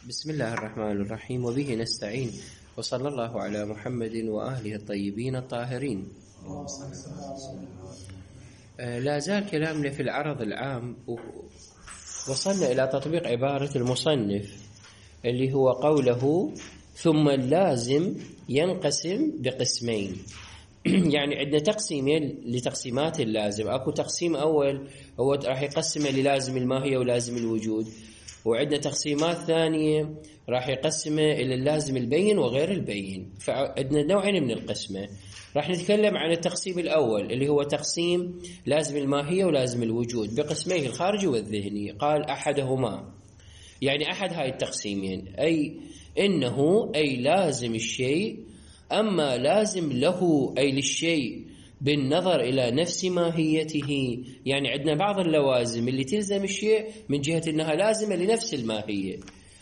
بسم الله الرحمن الرحيم وبه نستعين وصلى الله على محمد وآله الطيبين الطاهرين. لا زال كلامنا في العرض العام، وصلنا إلى تطبيق عبارة المصنف اللي هو قوله ثم اللازم ينقسم بقسمين. يعني عندنا تقسيمين لتقسيمات اللازم. أكو تقسيم أول هو راح يقسمه للازم الماهية ولازم الوجود، وعندنا تقسيمات ثانية راح يقسمه إلى اللازم البين وغير البين. فعندنا نوعين من القسمة. راح نتكلم عن التقسيم الأول اللي هو تقسيم لازم الماهية ولازم الوجود بقسميه الخارجي والذهني. قال أحدهما، يعني أحد هاي التقسيمين، أي إنه أي لازم الشيء، أما لازم له أي للشيء بالنظر إلى نفس ماهيته. يعني عندنا بعض اللوازم اللي تلزم الشيء من جهة أنها لازمة لنفس الماهية،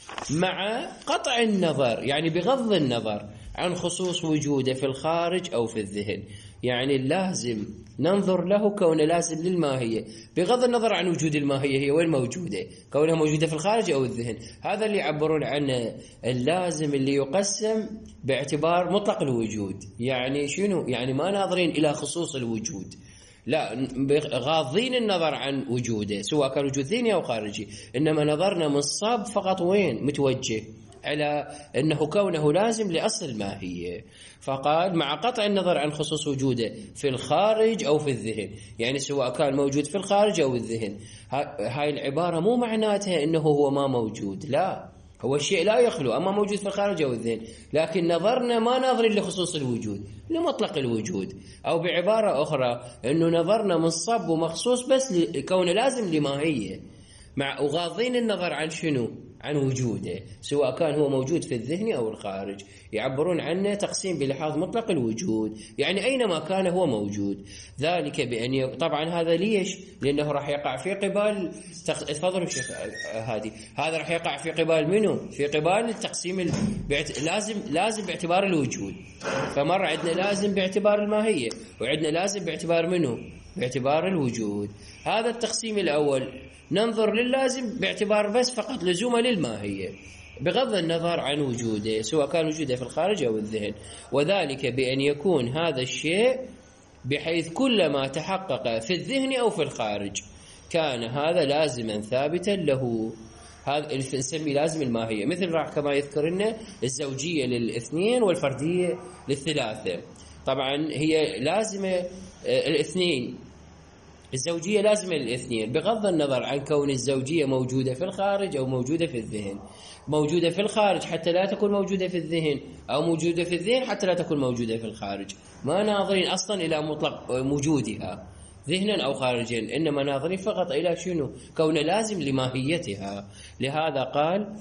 مع قطع النظر، يعني بغض النظر عن خصوص وجوده في الخارج أو في الذهن. يعني اللازم ننظر له كونه لازم للماهية بغض النظر عن وجود الماهية هي وين موجودة، كونها موجودة في الخارج أو الذهن. هذا اللي يعبرون عنه اللازم اللي يقسم باعتبار مطلق الوجود. يعني شنو؟ يعني ما ناظرين إلى خصوص الوجود، لا، غاضين النظر عن وجوده سواء كان وجود ذهني أو خارجي، إنما نظرنا من صاب فقط وين متوجه على أنه كونه لازم لأصل الماهية. فقال مع قطع النظر عن خصوص وجوده في الخارج أو في الذهن، يعني سواء كان موجود في الخارج أو الذهن. هاي العبارة مو معناتها أنه هو ما موجود، لا، هو الشيء لا يخلو، أما موجود في الخارج أو الذهن، لكن نظرنا ما ناظرين لخصوص الوجود، لمطلق الوجود. أو بعبارة أخرى أنه نظرنا منصب ومخصوص بس لكونه لازم لماهية، مع وغاضين النظر عن شنو؟ عن وجوده سواء كان هو موجود في الذهن أو الخارج. يعبرون عنه تقسيم بلحاظ مطلق الوجود، يعني أينما كان هو موجود. ذلك بأن طبعا هذا ليش؟ لأنه راح يقع في قبال تفضلوا شيخ هادي، هذا راح يقع في قبال منه؟ في قبال التقسيم لازم باعتبار الوجود. فمرة عندنا لازم باعتبار الماهية، وعندنا لازم باعتبار منه؟ باعتبار الوجود. هذا التقسيم الأول ننظر للازم باعتبار بس فقط لزومه للماهية بغض النظر عن وجوده سواء كان وجوده في الخارج أو الذهن. وذلك بأن يكون هذا الشيء بحيث كلما تحقق في الذهن أو في الخارج كان هذا لازما ثابتا له. هذا اللي نسميه لازم الماهية، مثل راح كما يذكر لنا الزوجية للاثنين والفردية للثلاثة. طبعا هي لازمة الاثنين، الزوجية لازمة للاثنين بغض النظر عن كون الزوجية موجودة في الخارج أو موجودة في الذهن. موجودة في الخارج حتى لا تكون موجودة في الذهن، أو موجودة في الذهن حتى لا تكون موجودة في الخارج. ما ناظرين أصلا إلى مطلق وجودها ذهنا أو خارجا، إنما ناظرين فقط إلى شنو؟ كون لازم لماهيتها. لهذا قال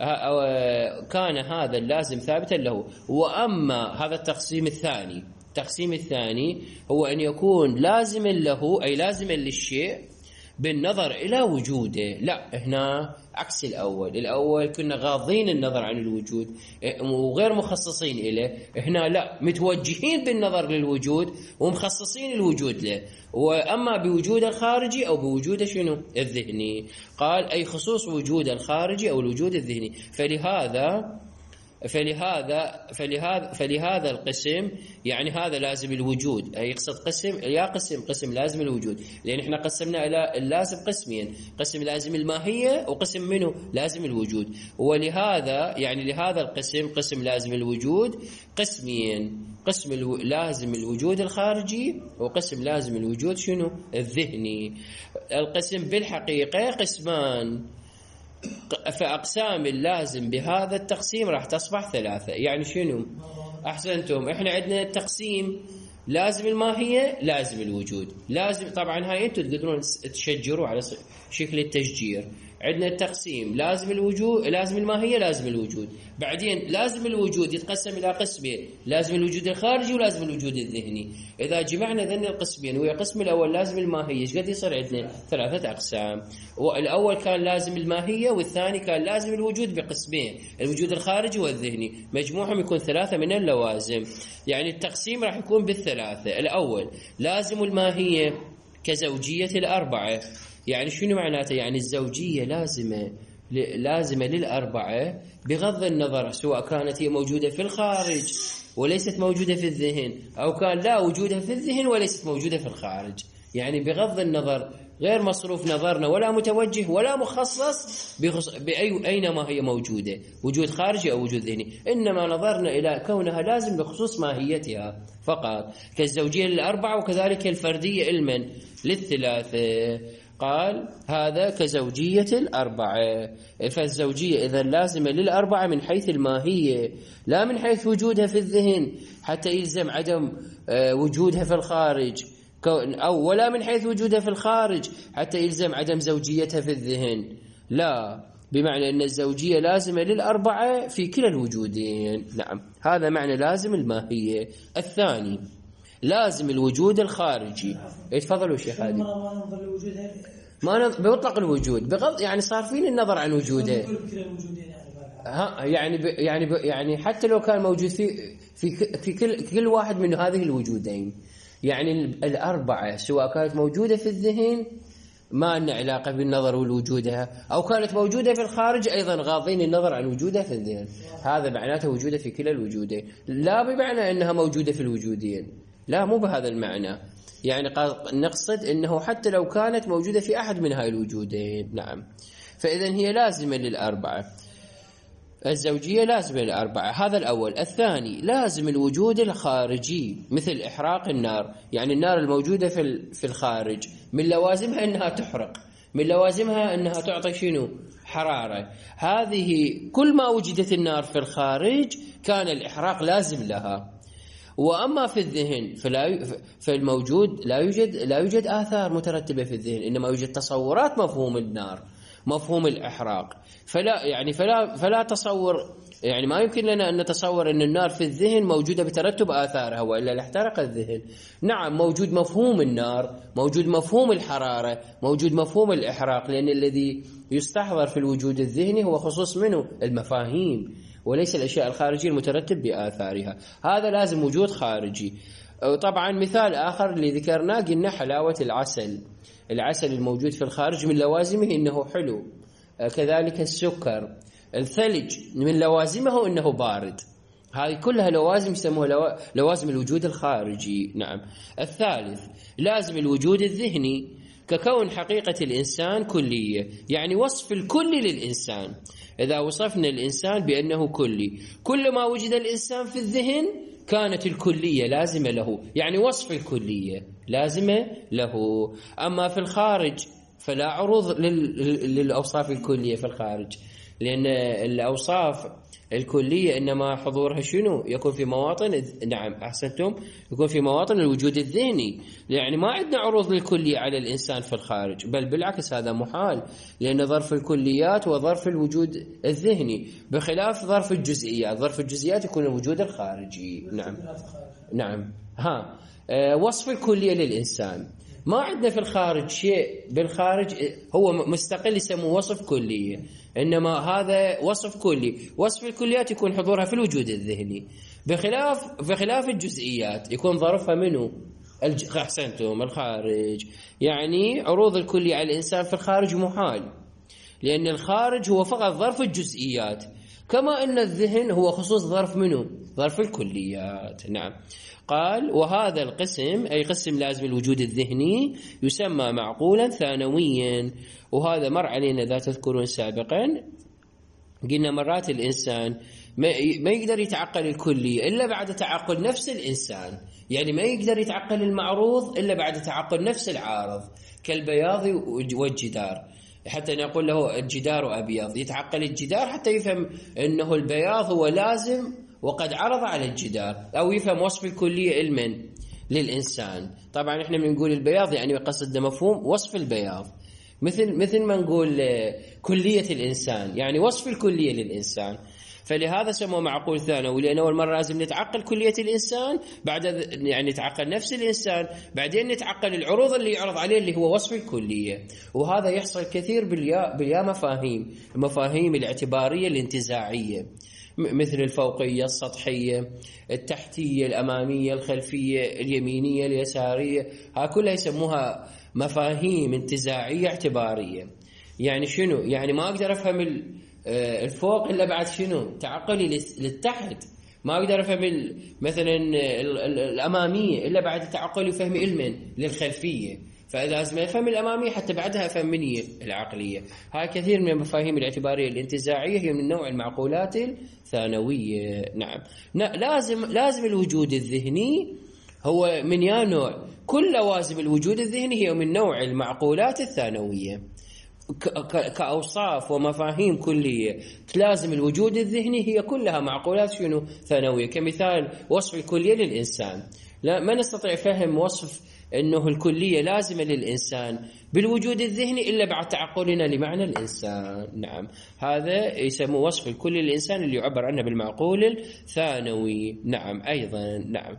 كان هذا اللازم ثابتا له. وأما هذا التقسيم الثاني، التقسيم الثاني هو أن يكون لازما له أي لازما للشيء بالنظر إلى وجوده. لا، هنا عكس الأول كنا غاضين النظر عن الوجود وغير مخصصين إليه، هنا لا، متوجهين بالنظر للوجود ومخصصين الوجود له. وأما بوجود الخارجي أو بوجود شنو؟ الذهني. قال أي خصوص وجود الخارجي أو الوجود الذهني. فلهذا القسم، يعني هذا لازم الوجود، أي يقصد قسم لازم الوجود، لأن احنا قسمنا إلى اللازم قسمين، قسم لازم الماهية وقسم منه لازم الوجود. ولهذا يعني لهذا القسم، قسم لازم الوجود قسمين، قسم لازم الوجود الخارجي وقسم لازم الوجود شنو؟ الذهني. القسم بالحقيقة قسمان، فأقسام اللازم بهذا التقسيم راح تصبح ثلاثة. يعني شنو؟ أحسنتم، إحنا عندنا التقسيم لازم الماهية لازم الوجود. لازم طبعا هاي أنتم تقدرون تشجروا على شكل التشجير. عندنا التقسيم لازم الوجود لازم الماهية لازم الوجود، بعدين لازم الوجود يتقسم إلى قسمين، لازم الوجود الخارجي ولازم الوجود الذهني. إذا جمعنا ذن القسمين ويا قسم الأول لازم الماهية، ايش قد يصير عندنا؟ ثلاثة أقسام. والأول كان لازم الماهية، والثاني كان لازم الوجود بقسمين، الوجود الخارجي والذهني، مجموعهم يكون ثلاثة من اللوازم. يعني التقسيم راح يكون بالثلاثة. الأول لازم الماهية كزوجية الأربعة. يعني شنو معناته؟ يعني الزوجية لازمة لازمة للأربعة بغض النظر سواء كانت هي موجودة في الخارج وليست موجودة في الذهن، أو كان لا وجودها في الذهن وليست موجودة في الخارج. يعني بغض النظر غير مصروف نظرنا ولا متوجه ولا مخصص أينما هي موجودة، وجود خارجي أو وجود ذهني، إنما نظرنا إلى كونها لازم بخصوص ماهيتها فقط، كالزوجية للأربعة وكذلك الفردية علما للثلاثة. قال هذا كزوجية الأربعة. فالزوجية إذا لازمة للأربعة من حيث الماهية لا من حيث وجودها في الذهن حتى يلزم عدم وجودها في الخارج، أو ولا من حيث وجودها في الخارج حتى يلزم عدم زوجيتها في الذهن، لا، بمعنى أن الزوجية لازمة للأربعة في كلا الوجودين. نعم، هذا معنى لازم الماهية. الثاني لازم الوجود الخارجي. تفضلوا شيخ هادي. ما بمطلق الوجود بغض يعني صار فيني النظر عن وجوده. يعني حتى لو كان موجود في كل واحد من هذه الوجودين، يعني الأربعة سواء كانت موجودة في الذهن ما لنا علاقة بالنظر والوجودها، أو كانت موجودة في الخارج أيضا غاضين النظر عن وجودها في الذهن، هذا معناته وجودها في كلا الوجودين، لا بمعنى أنها موجودة في الوجودين، لا، مو بهذا المعنى، يعني نقصد أنه حتى لو كانت موجودة في أحد من هاي الوجودين. نعم، فإذن هي لازمة للأربعة. الزوجية لازمة للأربعة، هذا الأول. الثاني لازم الوجود الخارجي مثل إحراق النار، يعني النار الموجودة في الخارج من لوازمها أنها تحرق، من لوازمها أنها تعطي شنو؟ حرارة. هذه كل ما وجدت النار في الخارج كان الإحراق لازم لها. وأما في الذهن فالموجود لا يوجد آثار مترتبة في الذهن، إنما يوجد تصورات مفهوم النار، مفهوم الإحراق. فلا تصور، يعني ما يمكن لنا أن نتصور أن النار في الذهن موجودة بترتب آثارها وإلا لاحترق الذهن. نعم، موجود مفهوم النار، موجود مفهوم الحرارة، موجود مفهوم الإحراق، لأن الذي يستحضر في الوجود الذهني هو خصوص منه المفاهيم وليس الأشياء الخارجية المترتب بآثارها. هذا لازم وجود خارجي. طبعا مثال آخر اللي ذكرناه قلنا حلاوة العسل الموجود في الخارج من لوازمه إنه حلو، كذلك السكر، الثلج من لوازمه إنه بارد، هذه كلها لوازم يسموها لوازم الوجود الخارجي. نعم. الثالث لازم الوجود الذهني، ككون حقيقة الإنسان كلية، يعني وصف الكل للإنسان. إذا وصفنا الإنسان بأنه كلي، كل ما وجد الإنسان في الذهن كانت الكلية لازمة له، يعني وصف الكلية لازمة له. أما في الخارج فلا عروض للأوصاف الكلية في الخارج، لأن الأوصاف الكلية إنما حضورها شنو؟ يكون في مواطن، نعم أحسنتم، يكون في مواطن الوجود الذهني، يعني ما عندنا عروض للكلية على الإنسان في الخارج، بل بالعكس هذا محال، لأن ظرف الكليات وظرف الوجود الذهني بخلاف ظرف الجزئيات. ظرف الجزئيات يكون الوجود الخارجي. نعم. وصف الكلية للإنسان ما عندنا في الخارج شيء، بالخارج هو مستقل يسموه وصف كلية، إنما هذا وصف كلي. وصف الكليات يكون حضورها في الوجود الذهني، بخلاف الجزئيات يكون ظرفها منه أحسنتم الخارج. يعني عروض الكلية على الإنسان في الخارج محال، لأن الخارج هو فقط ظرف الجزئيات، كما أن الذهن هو خصوص ظرف منه، ظرف الكليات. نعم. قال وهذا القسم أي قسم لازم الوجود الذهني يسمى معقولا ثانويا. وهذا مر علينا إذا تذكرون سابقا، قلنا مرات الإنسان ما يقدر يتعقل الكلية إلا بعد تعقل نفس الإنسان، يعني ما يقدر يتعقل المعروض إلا بعد تعقل نفس العارض، كالبياض والجدار. حتى نقول له الجدار أبيض، يتعقل الجدار حتى يفهم أنه البياض هو لازم وقد عرض على الجدار، أو يفهم وصف الكلية علما للإنسان. طبعا إحنا بنقول البياض يعني قصدنا مفهوم وصف البياض، مثل ما نقول كلية الإنسان يعني وصف الكلية للإنسان. فلهذا سموه معقول ثانوي، لأن أول مرة لازم نتعقل كلية الإنسان، بعد يعني نتعقل نفس الإنسان، بعدين نتعقل العروض اللي يعرض عليه اللي هو وصف الكلية. وهذا يحصل كثير باليا مفاهيم، المفاهيم الاعتبارية الانتزاعية، مثل الفوقية، السطحية، التحتية، الأمامية، الخلفية، اليمينية، اليسارية، ها كلها يسموها مفاهيم انتزاعية اعتبارية. يعني شنو؟ يعني ما أقدر أفهم الفوق إلا بعد شنو؟ تعقلي للتحت. ما أقدر أفهم مثلا الأمامية إلا بعد تعقلي وفهم علما للخلفية. فلازم أفهم الأمامية حتى بعدها أفهم مني العقلية. هاي كثير من المفاهيم الاعتبارية الانتزاعية هي من نوع المعقولات الثانوية. نعم، لازم الوجود الذهني هو من يا نوع، كل لوازم الوجود الذهني هي من نوع المعقولات الثانوية كأوصاف ومفاهيم كلية تلازم الوجود الذهني، هي كلها معقولات شنو؟ ثانوية. كمثال وصف الكلية للإنسان، لا ما نستطيع فهم وصف أنه الكلية لازمة للإنسان بالوجود الذهني إلا بعد تعقلنا لمعنى الإنسان. نعم، هذا يسمى وصف الكلي للإنسان اللي يعبر عنه بالمعقول الثانوي. نعم أيضا. نعم.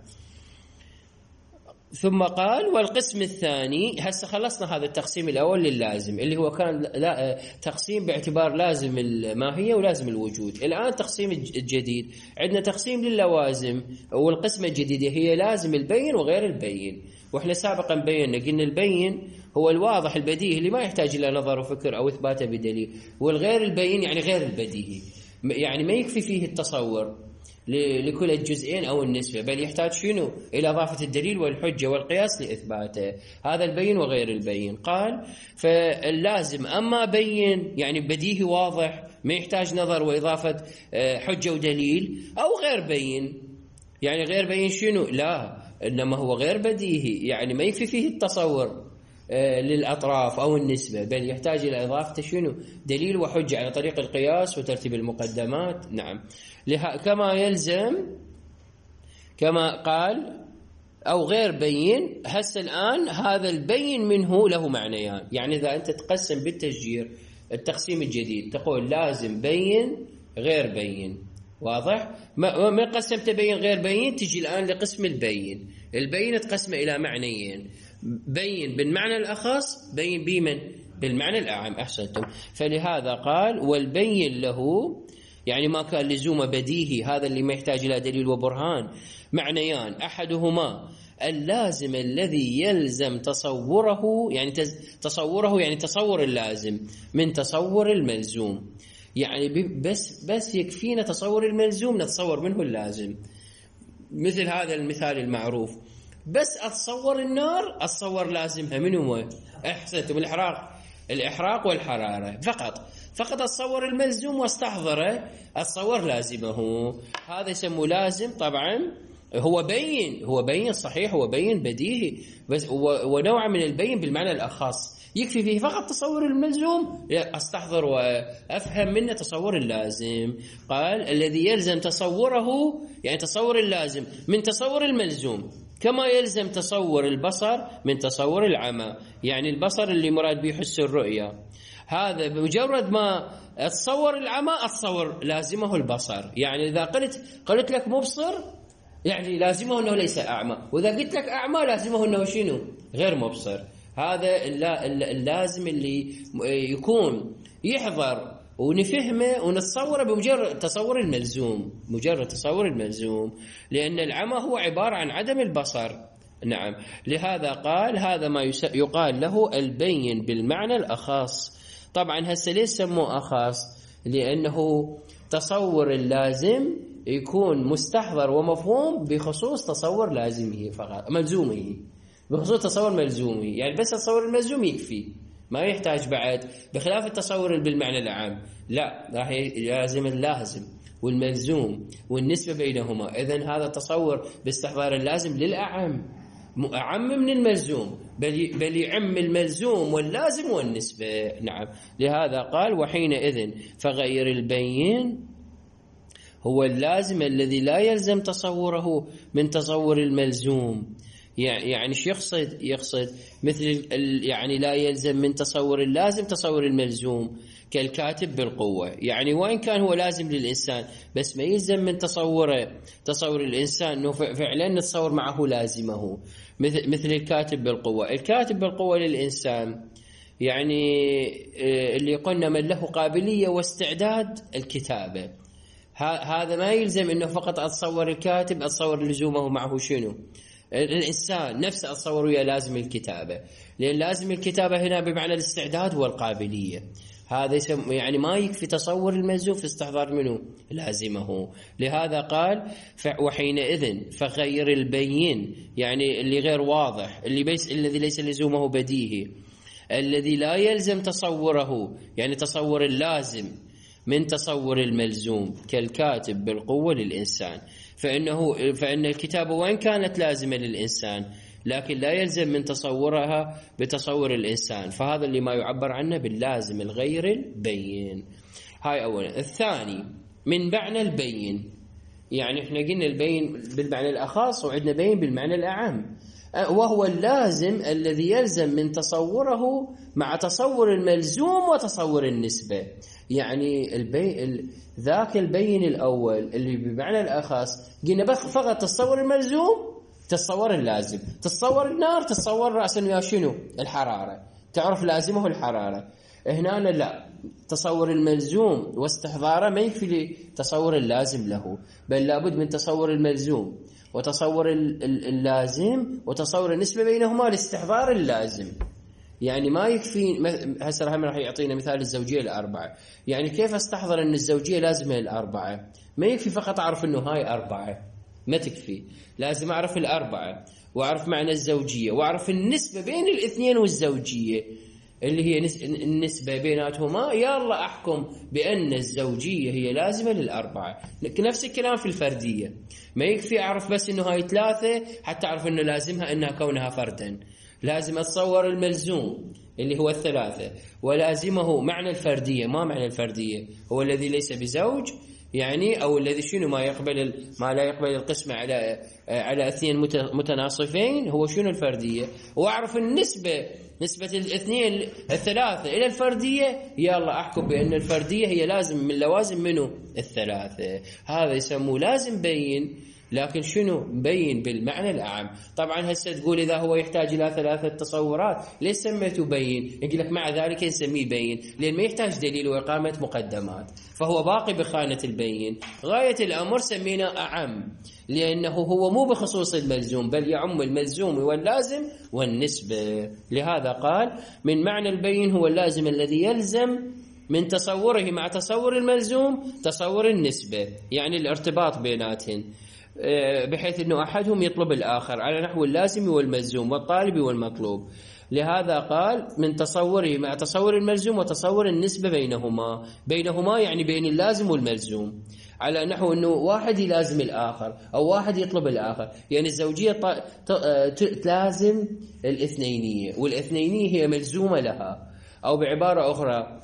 ثم قال والقسم الثاني، هسه خلصنا هذا التقسيم الأول لللازم اللي هو كان تقسيم باعتبار لازم الماهية ولازم الوجود. الآن تقسيم الجديد، عندنا تقسيم للوازم، والقسمة الجديدة هي لازم البين وغير البين. وإحنا سابقا بينا قلنا البين هو الواضح البديهي اللي ما يحتاج إلى نظر وفكر أو إثباته بدليل، والغير البين يعني غير البديهي، يعني ما يكفي فيه التصور لكل الجزئين أو النسبة، بل يحتاج شنو؟ إلى إضافة الدليل والحجة والقياس لإثباته. هذا البين وغير البين. قال فاللازم أما بين يعني بديهي واضح ما يحتاج نظر وإضافة حجة ودليل، أو غير بين يعني غير بين شنو؟ لا، إنما هو غير بديهي يعني ما يكفي فيه التصور للأطراف أو النسبة، بل يحتاج إلى إضافة شنو؟ دليل وحجة على طريق القياس وترتيب المقدمات. نعم، كما يلزم كما قال أو غير بين. هسه الآن هذا البين منه له معنيان، يعني إذا أنت تقسم بالتشجير التقسيم الجديد تقول لازم بين غير بين، واضح؟ ما قسمت بين غير بين، تجي الآن لقسم البين. البين تقسم إلى معنيين، بين بالمعنى الأخص، بين بمن بالمعنى الأعم. أحسنتم. فلهذا قال والبين له يعني ما كان لزوم بديهي، هذا اللي ما يحتاج إلى دليل وبرهان، معنيان، أحدهما اللازم الذي يلزم تصوره، يعني تصوره يعني تصور اللازم من تصور الملزوم، يعني بس يكفينا تصور الملزوم نتصور منه اللازم. مثل هذا المثال المعروف، بس أتصور النار أتصور لازمها، من هو؟ أحسنتم، الإحراق والحرارة. فقط أتصور الملزوم واستحضره، أتصور لازمه. هذا يسمى لازم. طبعا هو بين صحيح، هو بين بديهي، بس ونوع من البين بالمعنى الأخص يكفي فيه فقط تصور الملزوم أستحضر وأفهم منه تصور اللازم. قال الذي يلزم تصوره يعني تصور اللازم من تصور الملزوم، كما يلزم تصور البصر من تصور العمى، يعني البصر اللي مراد به حس الرؤية. هذا بمجرد ما أتصور العمى أتصور لازمه البصر، يعني إذا قلت لك مبصر يعني لازمه أنه ليس أعمى، وإذا قلت لك أعمى لازمه أنه شنو؟ غير مبصر. هذا اللازم اللي يكون يحضر ونفهمه ونتصوره بمجرد تصور الملزوم، لأن العمى هو عبارة عن عدم البصر. نعم، لهذا قال هذا ما يقال له البين بالمعنى الأخص. طبعا هسه ليش سموه أخص؟ لأنه تصور اللازم يكون مستحضر ومفهوم بخصوص تصور لازمه فقط، ملزومه بخصوص تصور ملزومه، يعني بس تصور الملزوم يكفي، ما يحتاج بعد، بخلاف التصور بالمعنى العام لا، راح لازم اللازم والملزوم والنسبة بينهما. إذن هذا التصور باستحضار اللازم للأعم، أعم من الملزوم، بل يعم الملزوم واللازم والنسبة. نعم، لهذا قال وحينئذ فغير البين هو اللازم الذي لا يلزم تصوره من تصور الملزوم. يعني شو يقصد مثل يعني لا يلزم من تصور اللازم تصور الملزوم، كالكاتب بالقوة، يعني وإن كان هو لازم للإنسان بس ما يلزم من تصور الإنسان أنه فعلا نتصور معه لازمه، مثل الكاتب بالقوة. الكاتب بالقوة للإنسان يعني اللي قلنا من له قابلية واستعداد الكتابة، هذا ما يلزم أنه فقط أتصور الكاتب أتصور لزومه معه شنو؟ الإنسان نفسه أتصور ويا لازم الكتابة، لأن لازم الكتابة هنا بمعنى الاستعداد والقابلية. هذا يعني ما يكفي تصور الملزوم في استحضار منه لازمه. لهذا قال وحينئذ فغير البين، يعني اللي غير واضح، الذي ليس لزومه بديهي، الذي لا يلزم تصوره، يعني تصور اللازم من تصور الملزوم، كالكاتب بالقوة للإنسان، فإن الكتابة وإن كانت لازمة للإنسان لكن لا يلزم من تصورها بتصور الإنسان، فهذا اللي ما يعبر عنه باللازم الغير البين. هاي أولا. الثاني من معنى البين، يعني احنا قلنا البين بالمعنى الأخص وعندنا بين بالمعنى الأعم، وهو اللازم الذي يلزم من تصوره مع تصور الملزوم وتصور النسبة. يعني ذاك البين الأول اللي بمعنى الأخص قلنا فقط تصور الملزوم تصور اللازم، تصور النار تصور رأسا يا شنو الحرارة، تعرف لازمه الحرارة. هنا لا، تصور الملزوم واستحضاره ما يكفي لتصور اللازم له، بل لابد من تصور الملزوم وتصور اللازم وتصور النسبة بينهما لاستحضار اللازم. يعني ما يكفي هسه راح يعطينا مثال الزوجية الأربعة، يعني كيف استحضر أن الزوجية لازمة الأربعة؟ ما يكفي فقط أعرف أنه هاي أربعة، ما تكفي، لازم أعرف الأربعة وأعرف معنى الزوجية وأعرف النسبة بين الاثنين والزوجية اللي هي النسبة بيناتهما، يلا أحكم بأن الزوجية هي لازمة للأربعة. نفس الكلام في الفردية، ما يكفي أعرف بس أنه هاي ثلاثة حتى أعرف أنه لازمها أنها كونها فردا، لازم أتصور الملزوم اللي هو الثلاثة، ولازمه معنى الفردية. ما معنى الفردية؟ هو الذي ليس بزوج، يعني أو الذي شنو ما لا يقبل القسمة على اثنين متناصفين، هو شنو الفردية. وأعرف النسبة، نسبة الاثنين الثلاثة إلى الفردية، يلا أحكم بأن الفردية هي لازم من لوازم منه الثلاثة. هذا يسموه لازم بين، لكن شنو بين بالمعنى الأعم. طبعا هسه تقول إذا هو يحتاج إلى ثلاثة تصورات ليش سميته بين؟ يقول لك مع ذلك نسميه بين لأن ما يحتاج دليل وإقامة مقدمات، فهو باقي بخانة البين. غاية الأمر سمينا أعم لأنه هو مو بخصوص الملزوم بل يعم الملزوم واللازم والنسبة. لهذا قال من معنى البين هو اللازم الذي يلزم من تصوره مع تصور الملزوم تصور النسبة، يعني الارتباط بيناتهم، بحيث أنه أحدهم يطلب الآخر على نحو اللازم والملزوم والطالب والمطلوب. لهذا قال من تصوره مع تصور الملزوم وتصور النسبة بينهما يعني بين اللازم والملزوم، على نحو أنه واحد يلازم الآخر أو واحد يطلب الآخر. يعني الزوجية تلازم الاثنينية، والاثنينية هي ملزومة لها، أو بعبارة أخرى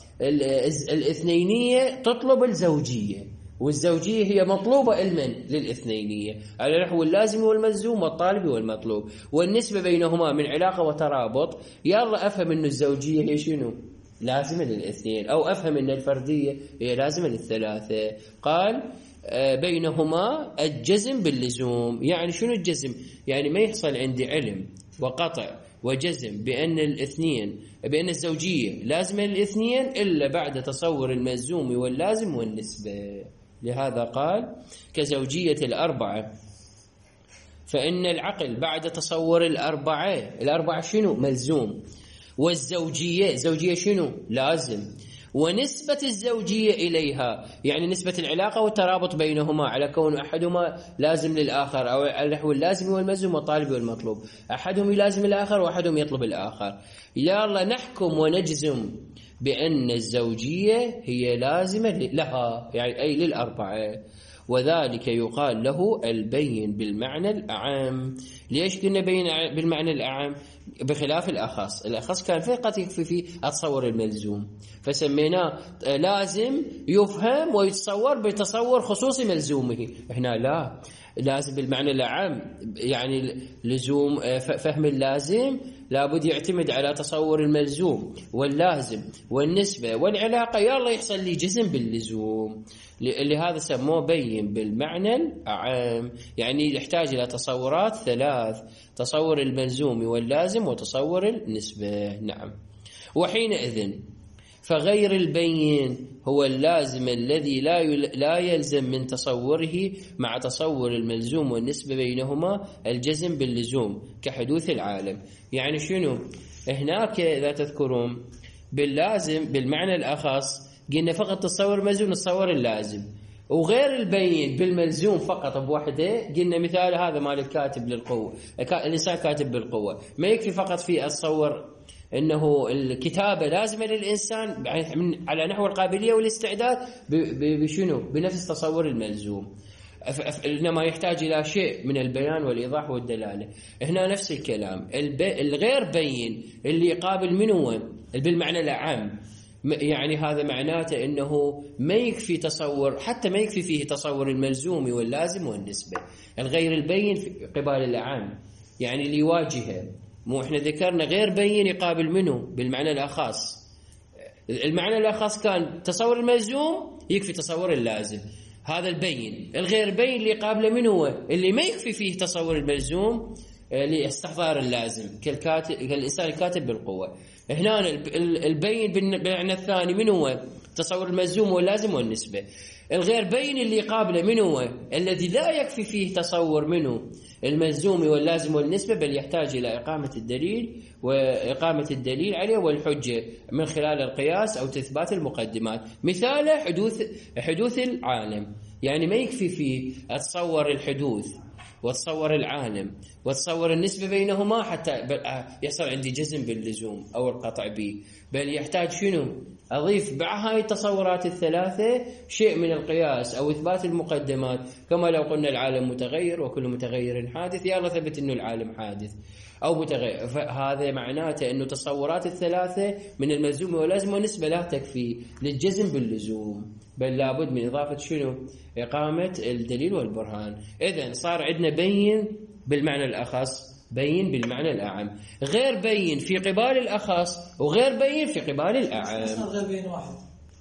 الاثنينية تطلب الزوجية، والزوجية هي مطلوبة علما للاثنينية على نحو اللازم والملزوم والطالب والمطلوب. والنسبة بينهما من علاقة وترابط، يلا أفهم أن الزوجية هي شنو لازمة للاثنين، أو أفهم أن الفردية هي لازمة للثلاثة. قال بينهما الجزم باللزوم. يعني شنو الجزم؟ يعني ما يحصل عندي علم وقطع وجزم بأن الزوجية لازمة للاثنين إلا بعد تصور الملزوم واللازم والنسبة. لهذا قال كزوجية الأربعة، فإن العقل بعد تصور الأربعة شنو ملزوم، والزوجية شنو لازم، ونسبة الزوجية إليها يعني نسبة العلاقة والترابط بينهما على كون أحدهما لازم للآخر، أو على نحو اللازم والملزوم والطالب والمطلوب، أحدهم يلازم الآخر وأحدهم يطلب الآخر. يلا نحكم ونجزم بأن الزوجية هي لازمة لها، يعني أي للأربعة، وذلك يقال له البين بالمعنى الأعم. ليش قلنا بين بالمعنى الأعم بخلاف الأخص كان فيه قد يكفي فيه أتصور الملزوم، فسميناه لازم يفهم ويتصور بتصور خصوصي ملزومه. هنا لا، لازم بالمعنى الأعم، يعني لزوم فهم اللازم لابد يعتمد على تصور الملزوم واللازم والنسبة والعلاقة، يلا يحصل لي جزم باللزوم. لهذا سموه بين بالمعنى الأعم، يعني يحتاج إلى تصورات ثلاث: تصور الملزوم واللازم وتصور النسبة. نعم. وحينئذ فغير البين هو اللازم الذي لا يلزم من تصوره مع تصور الملزوم والنسبة بينهما الجزم باللزوم كحدوث العالم. يعني شنو هناك إذا تذكرون باللازم بالمعنى الأخص قلنا فقط تصور الملزوم نتصور اللازم، وغير البين بالملزوم فقط بوحده قلنا مثال هذا مال الكاتب للقوة، الإنسان كاتب بالقوة، ما يكفي فقط في أتصور أنه الكتابة لازمة للإنسان على نحو القابلية والاستعداد بشنو؟ بنفس تصور الملزوم، إنما يحتاج إلى شيء من البيان والإيضاح والدلالة. هنا نفس الكلام، الغير بين اللي يقابل من هو بالمعنى الأعم، يعني هذا معناته أنه ما يكفي تصور، حتى ما يكفي فيه تصور الملزوم واللازم والنسبة. الغير البين في قبال الأعم يعني اللي يواجهه، مو إحنا ذكرنا غير بين يقابل منه بالمعنى الأخص، المعنى الأخص كان تصور الملزوم يكفي تصور اللازم، هذا البين. الغير بين اللي قابله من هو اللي ما يكفي فيه تصور الملزوم لاستحضار اللازم، كالإنسان الكاتب بالقوة. هنا البين بالمعنى الثاني من هو تصور الملزوم واللازم والنسبة. الغير بين اللي قابله من هو الذي لا يكفي فيه تصور منه الملزوم واللازم والنسبة، بل يحتاج إلى إقامة الدليل وإقامة الدليل عليه والحجة من خلال القياس أو تثبات المقدمات. مثال حدوث العالم، يعني ما يكفي فيه أتصور الحدوث وتصور العالم وتصور النسبة بينهما حتى يحصل عندي جزم باللزوم أو القطع به، بل يحتاج شنو؟ أضيف مع هاي التصورات الثلاثة شيء من القياس أو إثبات المقدمات، كما لو قلنا العالم متغير وكل متغير حادث، يلا ثبت أنه العالم حادث أو متغير. فهذا معناته أنه تصورات الثلاثة من الملزوم واللازم والنسبة لا تكفي للجزم باللزوم، بل لابد من إضافة شنو؟ إقامة الدليل والبرهان. إذن صار عندنا بين بالمعنى الأخص، بين بالمعنى الأعم، غير بين في قبال الأخص وغير بين في قبال الأعم. غير بين واحد،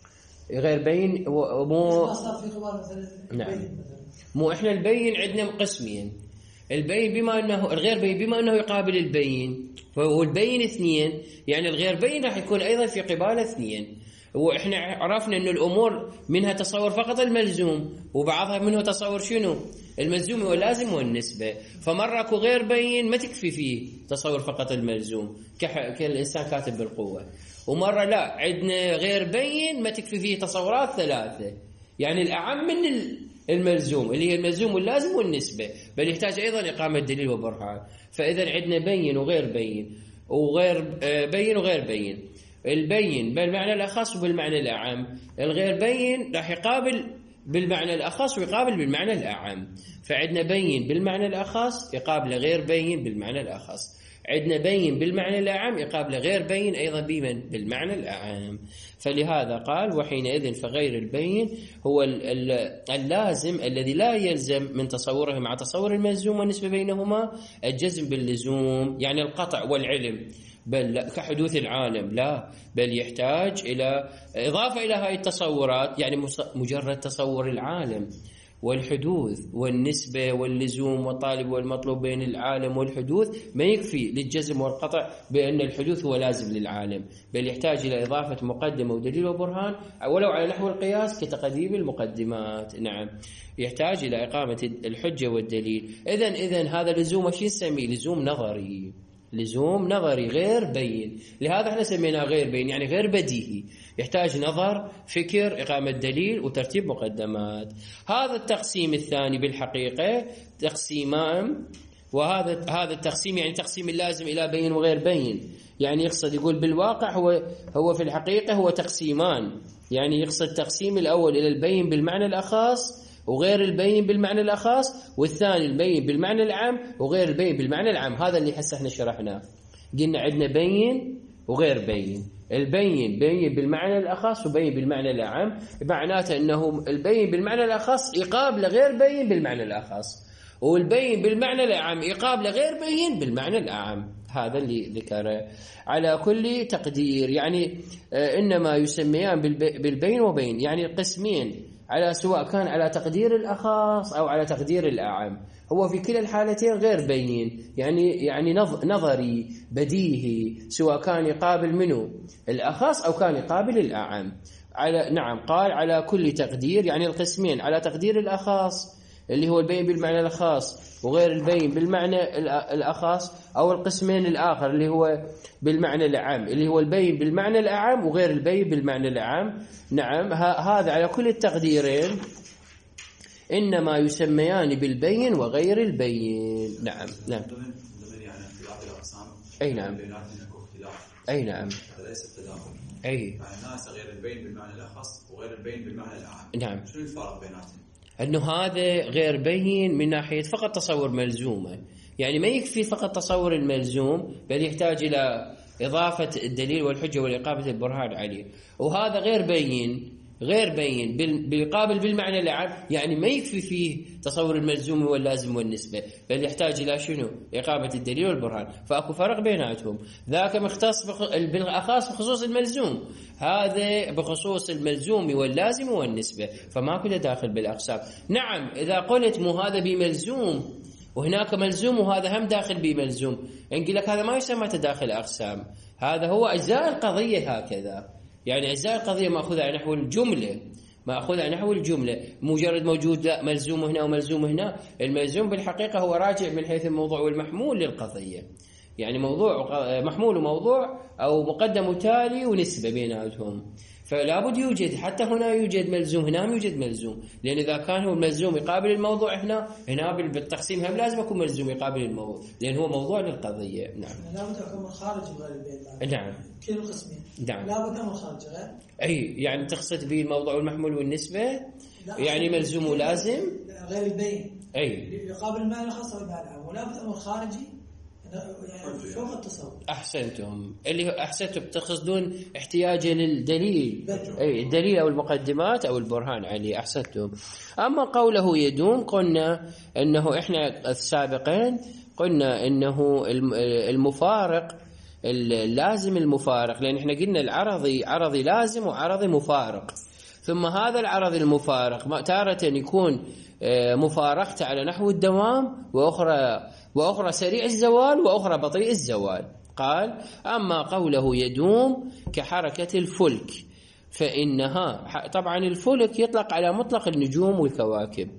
غير بين مو في قبال مثلا. نعم، مو إحنا البين عندنا قسمين، البين بما أنه الغير بين بما أنه يقابل البين، والبين اثنين، يعني الغير بين راح يكون أيضا في قبال اثنين. وإحنا عرفنا أن الأمور منها تصور فقط الملزوم وبعضها منه تصور شنو؟ الملزوم واللازم والنسبة. فمرة أكو غير بين ما تكفي فيه تصور فقط الملزوم كالإنسان كاتب بالقوة، ومرة لا، عندنا غير بين ما تكفي فيه تصورات ثلاثة، يعني الأعم من الملزوم اللي هي الملزوم واللازم والنسبة، بل يحتاج أيضا إقامة دليل وبرهان. فإذا عندنا بين وغير بين وغير بين وغير بين. البين بالمعنى الأخص وبالمعنى الأعم، الغير بين راح يقابل بالمعنى الأخص ويقابل بالمعنى الأعم. فعندنا بين بالمعنى الأخص يقابل غير بين بالمعنى الأخص، عندنا بين بالمعنى الأعم يقابل غير بين أيضا بمن بالمعنى الأعم. فلهذا قال وحينئذ فغير البين هو اللازم الذي لا يلزم من تصوره مع تصور الملزوم والنسبة بينهما الجزم باللزوم، يعني القطع والعلم، بل كحدوث العالم لا، بل يحتاج إلى إضافة إلى هذه التصورات، يعني مجرد تصور العالم والحدوث والنسبة واللزوم والطالب والمطلوب بين العالم والحدوث ما يكفي للجزم والقطع بأن الحدوث هو لازم للعالم، بل يحتاج إلى إضافة مقدمة ودليل وبرهان ولو على نحو القياس كتقديم المقدمات. نعم، يحتاج إلى إقامة الحجة والدليل. إذن هذا لزوم وش نسميه؟ لزوم نظري، لزوم نظري غير بين، لهذا احنا سميناه غير بين، يعني غير بديهي، يحتاج نظر، فكر، إقامة دليل وترتيب مقدمات. هذا التقسيم الثاني بالحقيقة تقسيمان، وهذا التقسيم يعني تقسيم اللازم إلى بين وغير بين، يعني يقصد يقول بالواقع هو في الحقيقة هو تقسيمان، يعني يقصد تقسيم الأول إلى البين بالمعنى الأخص وغير البين بالمعنى الأخص، والثاني البين بالمعنى العام وغير البين بالمعنى العام. هذا اللي هسه احنا شرحناه، قلنا عندنا بين وغير بين. البين بين بالمعنى الأخص وبين بالمعنى العام، معناته أنه البين بالمعنى الأخص يقابل غير بين بالمعنى الأخص، والبين بالمعنى العام يقابل غير بين بالمعنى العام. هذا اللي ذكره على كل تقدير، يعني إنما يسميان بالبين وبين، يعني القسمين على سواء كان على تقدير الأخص أو على تقدير الأعم، هو في كلا الحالتين غير بين، يعني نظري بديهي، سواء كان يقابل منه الأخص أو كان يقابل الأعم. نعم، قال على كل تقدير، يعني القسمين على تقدير الأخص اللي هو البين بالمعنى الخاص وغير البين بالمعنى الأخص، أو القسمين الآخر اللي هو بالمعنى العام، اللي هو البين بالمعنى الأعم وغير البين بالمعنى الأعم. نعم، هذا على كل التقديرين إنما يسميان بالبين وغير البين. نعم نعم. أي نعم. أي نعم. ليس التداخل. أي. مع الناس غير البين بالمعنى الأخص وغير البين بالمعنى العام. نعم. شو الفرق بيناتهم؟ أنه هذا غير بين من ناحية فقط تصور ملزومة، يعني ما يكفي فقط تصور الملزوم، بل يحتاج إلى إضافة الدليل والحجة والإقامة البرهان عليه. وهذا غير بين بالقابل بالمعنى العام، يعني ما يكفي فيه تصور الملزوم واللازم والنسبة، بل يحتاج إلى شنو؟ إقامة الدليل والبرهان. فأكو فرق بيناتهم، ذاك مختص بالأخص بخصوص الملزوم، هذا بخصوص الملزوم واللازم والنسبة، فما كله داخل بالأقسام. نعم، إذا قلت مو هذا بملزوم وهناك ملزوم وهذا هم داخل بملزوم، نقول لك هذا ما يسمى تداخل أقسام، هذا هو أجزاء القضية هكذا، يعني أجزاء القضية مأخوذة على نحو الجملة، مأخوذة على نحو الجملة، مجرد موجود لا ملزوم هنا وملزوم هنا. الملزوم بالحقيقة هو راجع من حيث الموضوع والمحمول للقضية، يعني موضوع محمول وموضوع أو مقدم وتالي ونسبة بيناتهم، فلا بد يوجد، حتى هنا يوجد ملزوم هنا يوجد ملزوم، لأن إذا كان هو الملزوم يقابل الموضوع هنا بالتقسيم هم لازم يكون ملزوم يقابل الموضوع، لأن هو موضوع للقضية. نعم. لا بد يكون خارج غير البين. نعم. كل القسمين. نعم. لا بد يكون خارج غير. أي، يعني تقصد به الموضوع والمحمول والنسبة، يعني ملزوم ولازم. غير البين. أي. يقابل المعنى الخاص والمعنى العام، ولا بد يكون خارجي. يعني فوق التصور. أحسنتم، اللي أحسنتم تقصدون احتياجه للدليل، أي الدليل أو المقدمات أو البرهان عليه. أحسنتم. أما قوله يدوم، قلنا أنه إحنا السابقين قلنا أنه المفارق اللازم المفارق، لأن إحنا قلنا عرضي لازم وعرضي مفارق، ثم هذا العرض المفارق تارة يكون مفارقته على نحو الدوام، وأخرى سريع الزوال وأخرى بطيء الزوال. قال: أما قوله يدوم كحركة الفلك فإنها، طبعا الفلك يطلق على مطلق النجوم والكواكب.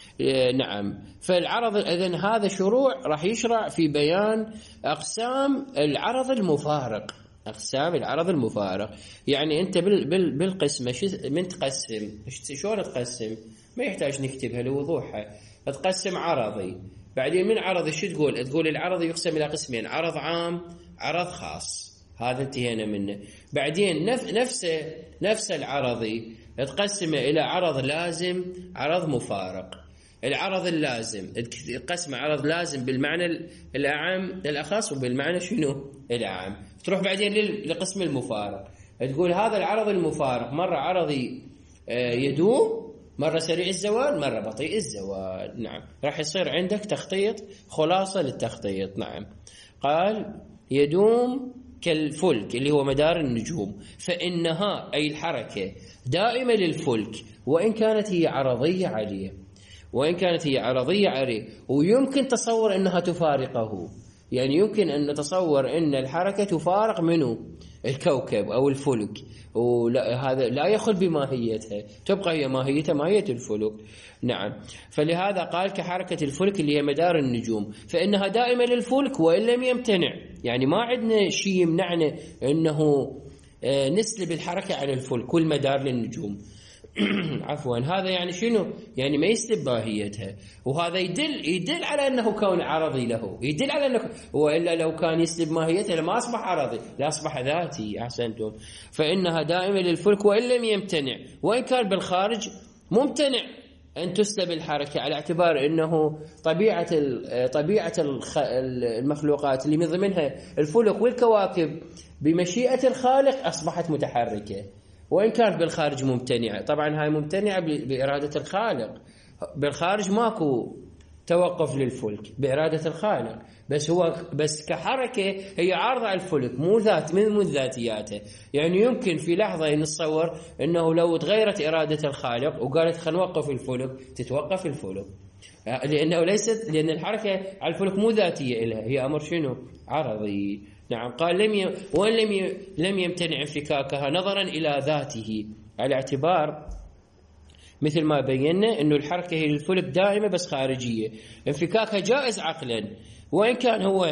نعم. فالعرض إذن هذا شروع راح يشرع في بيان أقسام العرض المفارق. أقسام العرض المفارق، يعني أنت بالقسمة من تقسم، شلون تقسم؟ ما يحتاج نكتبها لوضوحها. تقسم عرضي، بعدين من عرض شو تقول العرض يقسم إلى قسمين: عرض عام، عرض خاص. هذا انتهينا منه. بعدين نفس العرضي تقسمه إلى عرض لازم، عرض مفارق. العرض اللازم قسم عرض لازم بالمعنى الأعم الأخص وبالمعنى شنو الأعم. تروح بعدين لقسم المفارق، تقول هذا العرض المفارق مرة عرضي يدوم، مرة سريع الزوال، مرة بطيء الزوال. نعم. راح يصير عندك تخطيط، خلاصة للتخطيط. نعم. قال: يدوم كالفلك اللي هو مدار النجوم، فإنها أي الحركة دائمة للفلك وإن كانت هي عرضية عليه، ويمكن تصور أنها تفارقه، يعني يمكن أن نتصور أن الحركة تفارق منه الكوكب أو الفلك، وهذا لا يخل بماهيتها، تبقى هي ماهيتها ماهية الفلك. نعم. فلهذا قال كحركة الفلك اللي هي مدار النجوم، فإنها دائمة للفلك وإن لم يمتنع، يعني ما عندنا شيء يمنعنا أنه نسلب الحركة على الفلك والمدار للنجوم. عفوا. هذا يعني شنو؟ يعني ما يسلب ماهيتها، وهذا يدل على أنه كون عرضي له، يدل على أنه، وإلا لو كان يسلب ماهيتها لما أصبح عرضي، لا أصبح ذاتي. أحسنتم. فإنها دائمة للفلك وإن لم يمتنع، وإن كان بالخارج ممتنع أن تسلب الحركة، على اعتبار أنه طبيعة المخلوقات اللي من ضمنها الفلك والكواكب بمشيئة الخالق أصبحت متحركة، وإن كانت بالخارج ممتنعة. طبعا هاي ممتنعة بإرادة الخالق، بالخارج ماكو توقف للفلك بإرادة الخالق، بس كحركة هي عارضة على الفلك، مو ذات من ذاتياته. يعني يمكن في لحظة نتصور أنه لو تغيرت إرادة الخالق وقالت خلينا نوقف الفلك، تتوقف الفلك، لأن الحركة على الفلك مو ذاتية لها، هي أمر شنو؟ عرضي. نعم. قال لم يمتنع انفكاكها نظرا إلى ذاته، على اعتبار مثل ما بينا أنه الحركة هي للفلك دائمة بس خارجية، انفكاكها جائز عقلا، وإن كان هو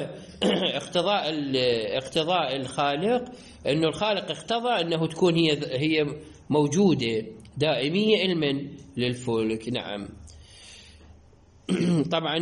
اقتضاء الخالق، أنه الخالق اقتضى أنه تكون هي موجودة دائمية علما للفلك. نعم. طبعا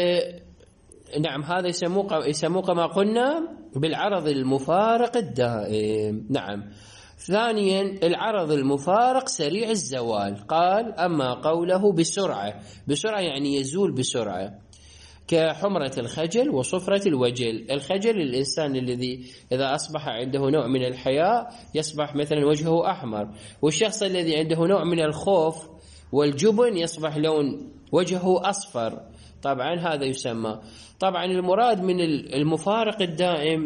هذا يسموه كما قلنا بالعرض المفارق الدائم. نعم. ثانيا العرض المفارق سريع الزوال، قال أما قوله بسرعة يعني يزول بسرعة، كحمرة الخجل وصفرة الوجل. الخجل الإنسان الذي إذا أصبح عنده نوع من الحياء يصبح مثلا وجهه أحمر، والشخص الذي عنده نوع من الخوف والجبن يصبح لون وجهه أصفر. طبعا هذا يسمى. طبعا المراد من المفارق الدائم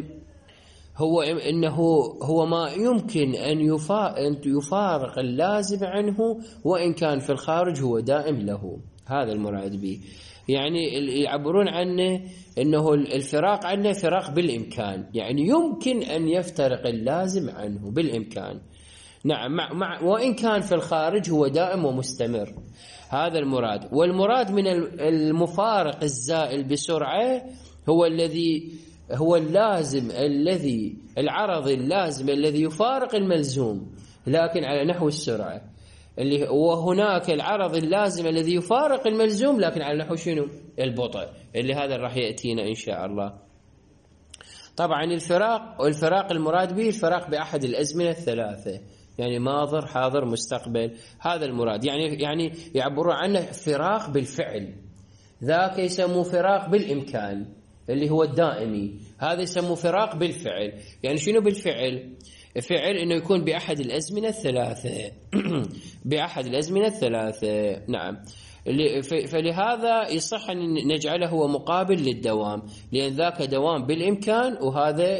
هو ما يمكن أن يفارق اللازم عنه وإن كان في الخارج هو دائم له، هذا المراد به. يعني يعبرون عنه أنه الفراق عنه فراق بالإمكان، يعني يمكن أن يفترق اللازم عنه بالإمكان. نعم. وإن كان في الخارج هو دائم ومستمر، هذا المراد. والمراد من المفارق الزائل بسرعة هو اللازم العرض اللازم الذي يفارق الملزوم لكن على نحو السرعة، وهناك العرض اللازم الذي يفارق الملزوم لكن على نحو شنو؟ البطء، اللي هذا راح يأتينا إن شاء الله. طبعا الفراق المراد به الفراق بأحد الأزمنة الثلاثة، يعني ماضر حاضر مستقبل، هذا المراد. يعني يعبرون عنه فراق بالفعل، ذاك يسموه فراق بالإمكان اللي هو الدائمي، هذا يسموه فراق بالفعل. يعني شنو بالفعل؟ فعل انه يكون باحد الازمنه الثلاثه باحد الازمنه الثلاثه. نعم. فلهذا يصح ان نجعله هو مقابل للدوام، لان ذاك دوام بالامكان وهذا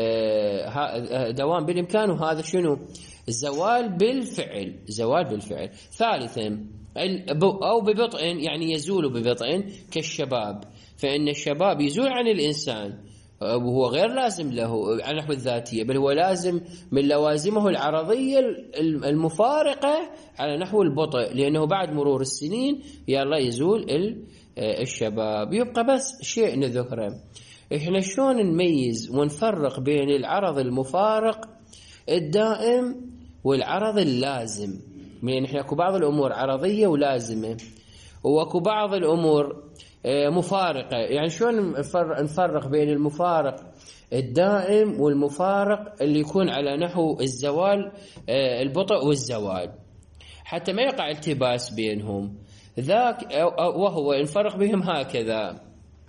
دوام بالامكان، وهذا شنو؟ زوال بالفعل. ثالثا او ببطء، يعني يزول ببطء، كالشباب، فان الشباب يزول عن الانسان وهو غير لازم له على نحو الذاتية، بل هو لازم من لوازمه العرضية المفارقة على نحو البطء، لأنه بعد مرور السنين يلا يزول الشباب. يبقى بس شيء نذكره، إحنا شلون نميز ونفرق بين العرض المفارق الدائم والعرض اللازم؟ من إحنا اكو بعض الأمور عرضية ولازمة، واكو بعض الأمور مفارقة. يعني شلون نفرق بين المفارق الدائم والمفارق اللي يكون على نحو الزوال، البطء والزوال، حتى ما يقع التباس بينهم. ذاك وهو نفرق بهم هكذا،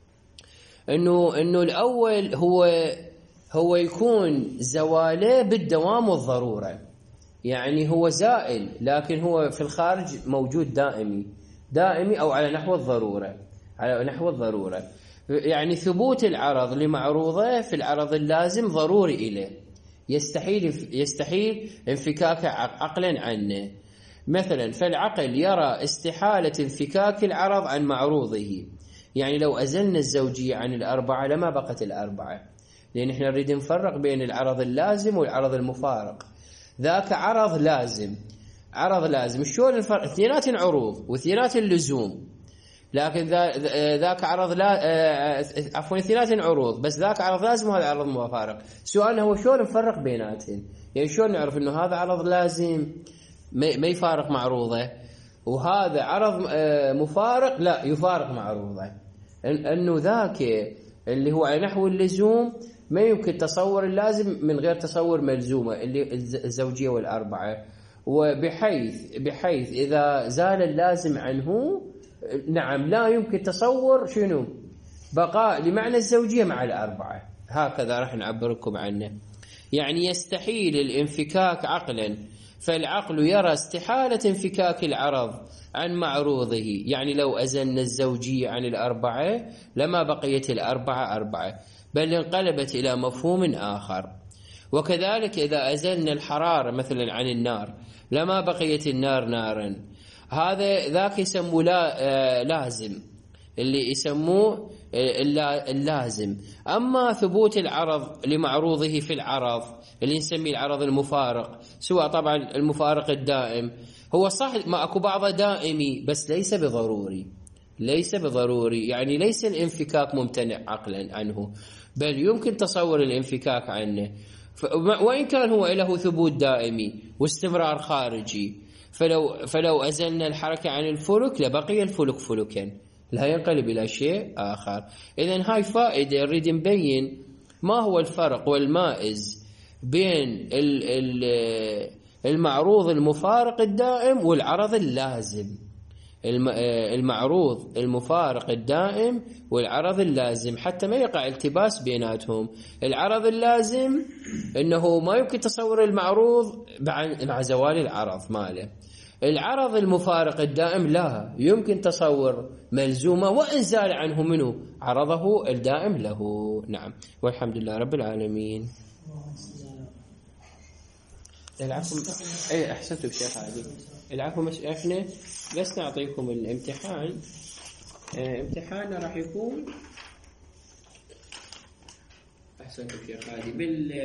انه الاول هو يكون زواله بالدوام والضرورة، يعني هو زائل لكن هو في الخارج موجود دائمي او على نحو الضرورة. يعني ثبوت العرض لمعروضه في العرض اللازم ضروري إليه، يستحيل انفكاك عقلا عنه. مثلا فالعقل يرى استحالة انفكاك العرض عن معروضه، يعني لو أزلنا الزوجية عن الأربعة لما بقت الأربعة، لأن احنا نريد نفرق بين العرض اللازم والعرض المفارق. ذاك عرض لازم شلون الفرق؟ اثنينات عروض واثنينات اللزوم، لكن ذاك عرض اثنينات عروض، بس ذاك عرض لازم وهذا عرض مفارق. سؤالنا هو شلون نفرق بيناتهم؟ يعني شلون نعرف انه هذا عرض لازم ما يفارق معروضه وهذا عرض مفارق لا يفارق معروضه؟ انه ذاك اللي هو على نحو اللزوم ما يمكن تصور اللازم من غير تصور ملزومه اللي الزوجيه والاربعه، وبحيث اذا زال اللازم عنه نعم لا يمكن تصور شنو بقاء لمعنى الزوجية مع الأربعة. هكذا راح نعبركم عنه. يعني يستحيل الانفكاك عقلا، فالعقل يرى استحالة انفكاك العرض عن معروضه، يعني لو أزلنا الزوجية عن الأربعة لما بقيت الأربعة أربعة، بل انقلبت إلى مفهوم آخر. وكذلك إذا أزلنا الحرارة مثلا عن النار لما بقيت النار نارا، ذاك يسموه لازم، اللي يسموه اللازم. أما ثبوت العرض لمعروضه في العرض اللي نسميه العرض المفارق، سواء طبعا المفارق الدائم هو صح ما أكو بعضه دائمي بس ليس بضروري، ليس بضروري، يعني ليس الانفكاك ممتنع عقلا عنه، بل يمكن تصور الانفكاك عنه، وإن كان هو له ثبوت دائمي واستمرار خارجي، فلو أزلنا الحركة عن الفلك لبقي الفلك فلكا، لا ينقلب إلى شيء آخر. إذن هاي فائدة نريد نبين ما هو الفرق والمائز بين المعروض المفارق الدائم والعرض اللازم. المعروض المفارق الدائم والعرض اللازم حتى ما يقع التباس بيناتهم. العرض اللازم انه ما يمكن تصور المعروض مع زوال العرض ماله. العرض المفارق الدائم لا يمكن تصور ملزومه وان زال عنه منه عرضه الدائم له. نعم، والحمد لله رب العالمين. العفو. اي احسنتم شيخ عادي. العفو، احنا بس نعطيكم الامتحان. امتحاننا راح يكون احسنتم شيخ عادي